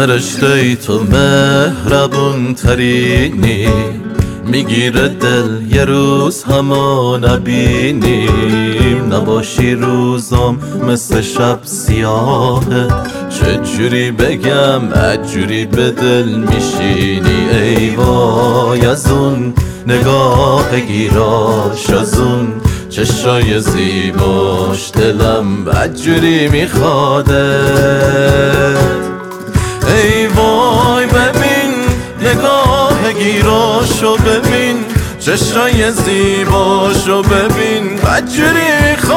فرشته ای تو مهربون ترینی، میگیره دل یه روز همو نبینیم. نباشی روزم مثل شب سیاهه، چجوری بگم عجوری به دل میشینی. ای وای از اون نگاه گیراش، از اون چشای زیباش، دلم بدجوری میخواده. ای وای ببین نگاه گیراشو، ببین چشای زیباشو، ببین بدجوری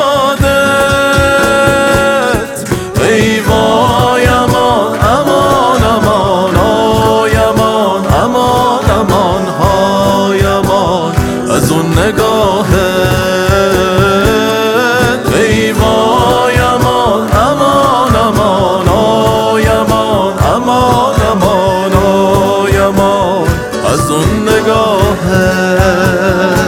میخوادت. ای وای امان امان امان، آی امان امان امان، های امان از اون نگاهت. ای وای امان امان امان، آی امان امان امان، آی امان از اون نگاهت.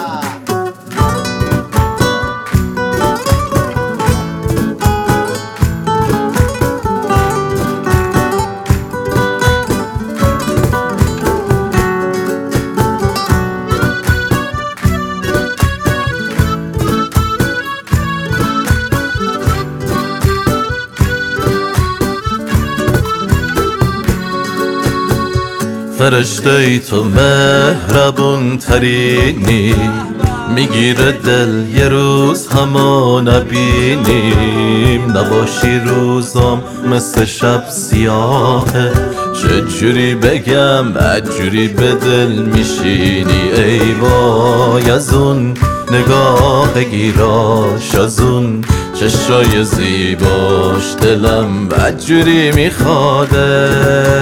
فرشته ای تو مهربون ترینی، میگیره دل یه روز همو نبینیم. نباشی روزم مثل شب سیاهه، چجوری بگم عجوری به دل میشینی. ای وای از اون نگاه گیراش، از اون چشای زیباش، دلم بدجوری میخواده.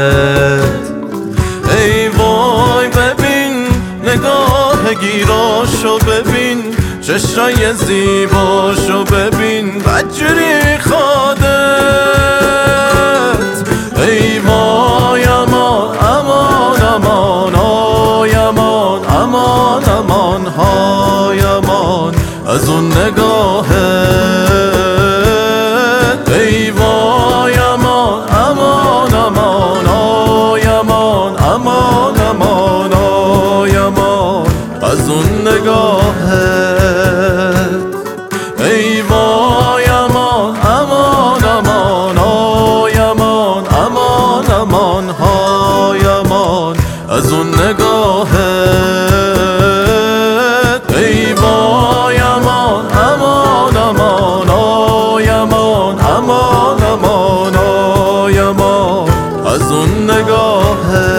ای وای ببین نگاه گیراشو، ببین چشای زیباشو، ببین بدجوری خودت. ای وای امان امان امان، آی امان امان امان، های امان از اون نگاهت. ای وای امان امان امان، آی امان امان امان، آی امان از اون نگاهت. ای وای امان امان امان، آی امان امان امان، های امان از اون نگاهت. ای وای امان امان امان، آی امان امان امان، آی امان از اون نگاهت.